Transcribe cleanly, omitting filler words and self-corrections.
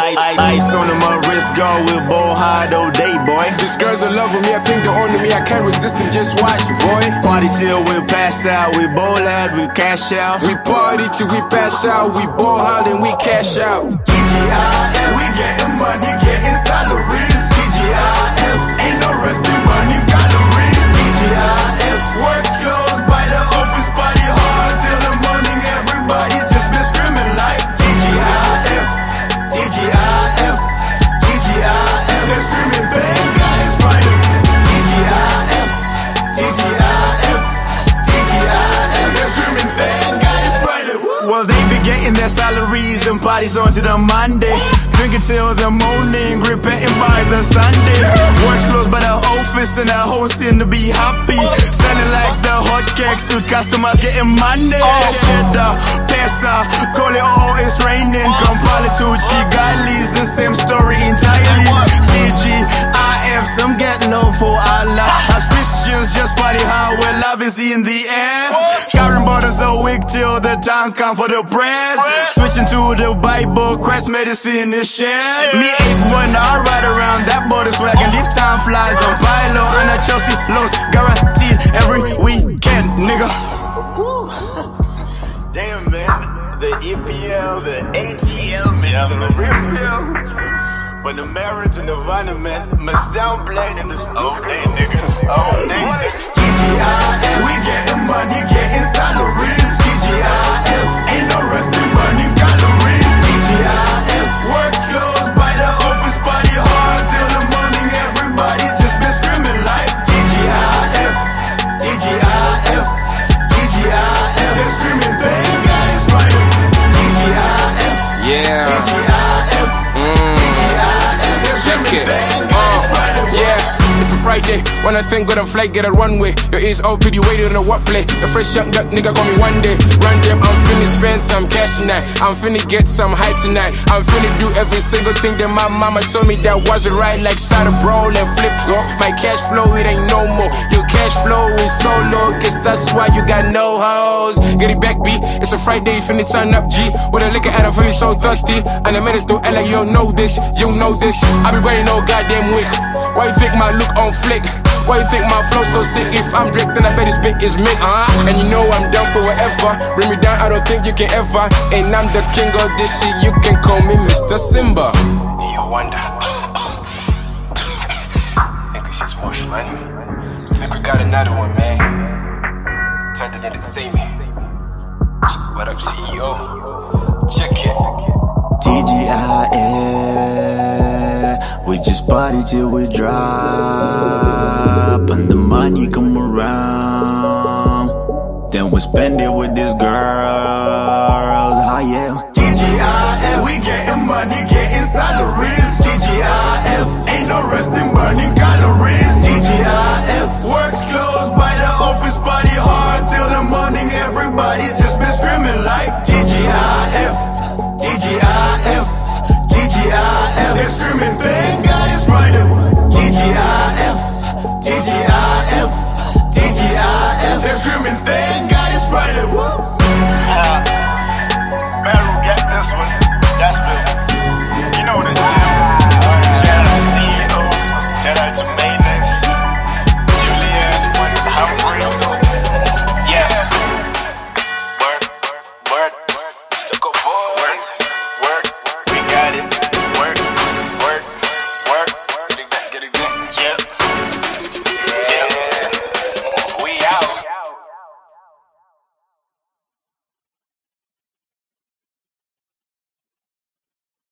Ice on my wrist, go with bow high all day, boy. These girls are loving me, I think they're on to me. I can't resist them, just watch, boy. Party till we pass out, we bowl out, we cash out. We party till we pass out, we ball out and we cash out. TGIF, we getting money, getting salaries. TGIF, ain't no resting money, calories. TGIF, work closed by the office, body hard till the morning. Everybody just been screaming like TGIF, TGIF, TGIF. They're screaming, thank God it's Friday. TGIF, TGIF, TGIF. They're screaming, thank God it's Friday. Well, they be getting their salaries and parties on to the Monday. Drinking till the morning, repenting by the Sundays. Work closed by the office and the whole seem to be happy. Selling like the hotcakes to customers getting money. Cheddar, pesa, call it all, it's raining. Kampala to Chigalis and same story entirely. TGIF, some get low for Allah. As Christians just party hard where love is in the air. Carrying bottles a week till the time come for the prayers. Switching to the Bible, Christ medicine is shared. Me 8-1, I ride around that border swag and leave time flies on Pilo and a Chelsea loss guaranteed every weekend, nigga. Damn, man, the EPL, the ATL, man, some refill. But the marriage and the Nirvana, man, my sound playing in the speaker. Okay, nigga. TGIF, we getting money, getting salaries. TGIF, ain't no resting money, calories. TGIF, work's closed by the office, body hard till the morning. Everybody just been screaming like TGIF, TGIF, TGIF. They're screaming, thank God it's Friday. TGIF, yeah. TGIF, TGIF. They're screaming, thank God it's Friday. Yeah, it's a Friday. When I think got a flight, get a runway. Your ears open, you waiting on a what play. The fresh young duck nigga got me one day. Run them, I'm finna spend some cash tonight. I'm finna get some high tonight. I'm finna do every single thing that my mama told me that wasn't right. Like side of brawl and flip, yo. My cash flow, it ain't no more. Your cash flow is so low, guess that's why you got no hoes. Get it back, B. It's a Friday, finna turn up, G. With a liquor at, I'm feeling so thirsty. And the minutes do LA, you know this, you know this. I be waiting all goddamn week. Why you think my look on flick? Why you think my flow so sick? If I'm Drake, then I bet his bit is Mick. And you know I'm down for whatever. Bring me down, I don't think you can ever. And I'm the king of this shit, you can call me Mr. Simba. You wonder. Think this is wash, man. I think we got another one, man. Turned it into entertainment. What up, CEO? Check it. TGIF, we just party till we drop, and the money come around. Then we spend it with these girls, yeah. TGIF, we getting money, getting salaries. TGIF, ain't no resting, burning calories. TGIF, work's closed by the office, body hard till the morning. Everybody just been screaming like TGIF. TGIF, TGIF. They're screaming, thank God it's Friday. TGIF.